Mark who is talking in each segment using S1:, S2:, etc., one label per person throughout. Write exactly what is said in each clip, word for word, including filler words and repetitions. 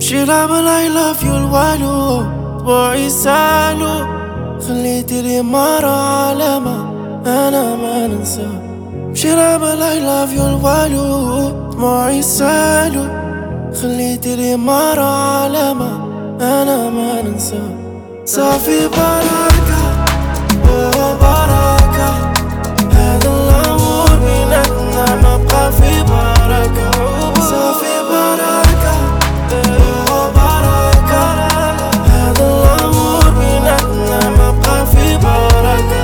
S1: مشي لعمل I love you الوالو طبوعي سالو خليتي لي مرة علامة أنا ما ننسى. مشي لعمل I love you الوالو طبوعي سالو خليتي لي مرة علامة أنا ما ننسى. صافي بركة أوه بركة هذا الأمور بيناتنا ما بقى في بركة. صافي بركة أوه بركة هذا الأمور بيناتنا ما بقى في بركة.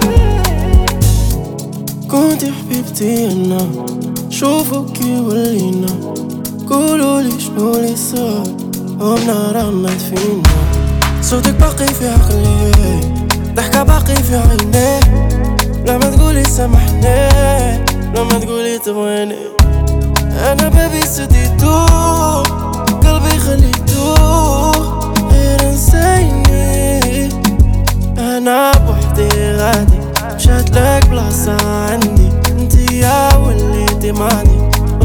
S1: كنت حبيبتي أنا شوفك يولينا قولولي شنو لي صار ومنا رمت فينا. صوتك باقي في عقلي ضحكة باقي في عيني لما تقولي سامحني لما تقولي تبغيني. أنا بابي سديتو قلبي خليتو غير نسيني. أنا بوحدي غادي مشاتلك بلاصة عندي انتي يا وليتي ماضي.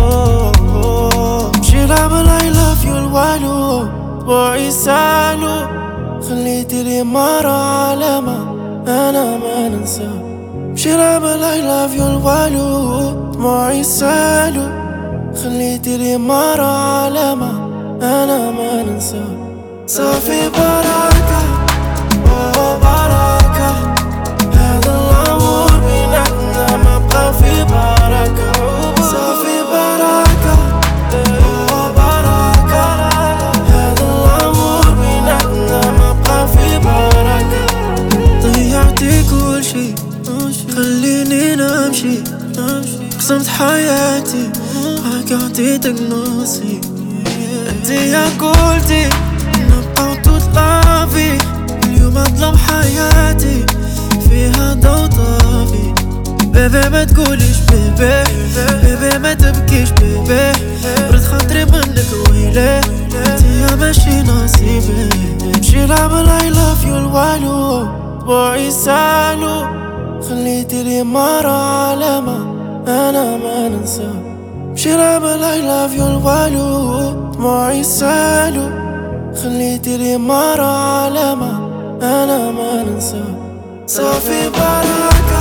S1: مشي لعمل I love you الوالو طبوعي سالو خليتي لي مرة علامة أنا ما ننسى. مشي لعمل I love you الوالو طبوعي سالو خليتي لي مرة علامة أنا ما ننسى. صافي بركة أوه بركة هذا الأمور بيناتنا ما بقى في بركة. صافي بركة أوه بركة هذا الأمور بيناتنا ما بقى في بركة. ضيعتي كل شي خليني نمشي قسمت حياتي معاك عطيتك نصي. انتي يا قلتي نبقى toute la vie اليوم اظلم حياتي فيها ضو طافي. بيبي ما تقوليش بيبي بيبي ما تبكيش بيبي برد خاطري منك ويلي انتي يا ماشي نصيبي. مشي لعمل I love you الوالو طبوعي سالو خليتي لي مرة علامة أنا ما ننسى. مشي لعمل I love you الوالو طبوعي سالو خليتي لي مرة علامة أنا ما ننسى. صافي بركة